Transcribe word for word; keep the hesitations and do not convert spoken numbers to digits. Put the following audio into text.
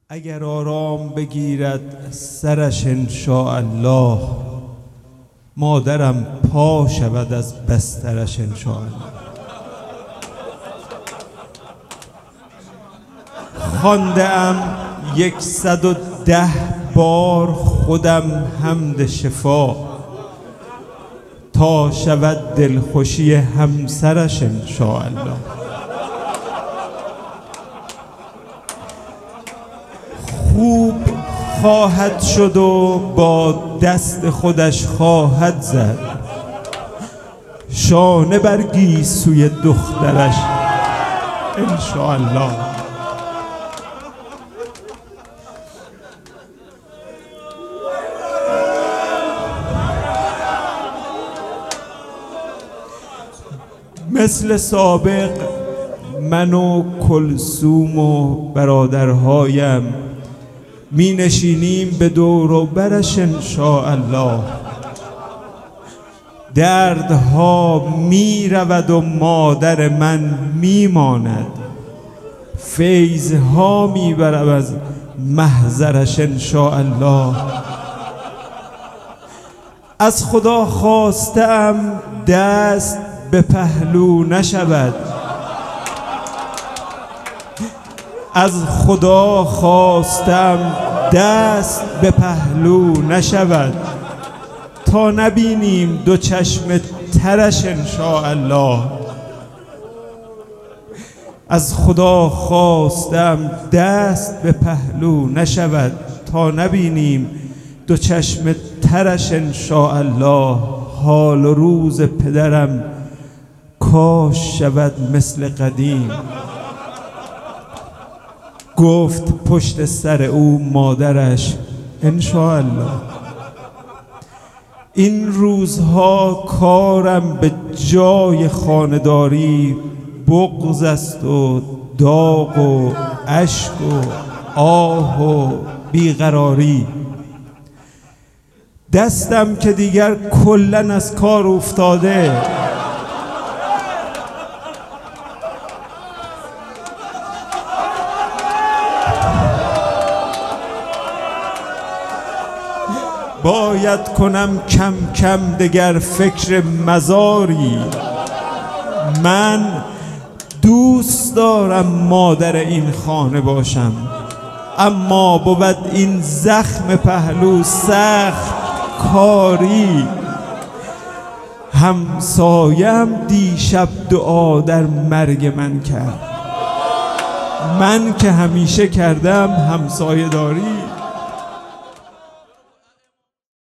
اگر آرام بگیرد سرش انشاءالله، مادرم پا شود از بسترش انشاءالله. خوانده ام یکصد و ده بار خودم حمد شفا، تا شود دلخوشی همسرش انشاءالله. خوب خواهد شد و با دست خودش خواهد زد، شانه بر گیسوی دخترش انشاءالله. مثل سابق من و کلثوم و برادرهایم می نشینیم به دور و برش انشاءالله. دردها می رود و مادر من می ماند، فیضها می برم از محضرش انشاءالله. از خدا خواستم دست به پهلو نشود، از خدا خواستم دست به پهلو نشود، تا نبینیم دو چشم ترش انشاءالله. از خدا خواستم دست به پهلو نشود، تا نبینیم دو چشم ترش انشاءالله. حال و روز پدرم کاش شود مثل قدیم، گفت پشت سر او مادرش انشاءالله. این روزها کارم به جای خانه‌داری بغض است و داغ و اشک و آه و بیقراری. دستم که دیگر کلاً از کار افتاده، باید کنم کم کم دگر فکر مزاری. من دوست دارم مادر این خانه باشم، اما بود این زخم پهلو سخت کاری. همسایم دیشب دعا در مرگ من کرد، من که همیشه کردم همسایه داری.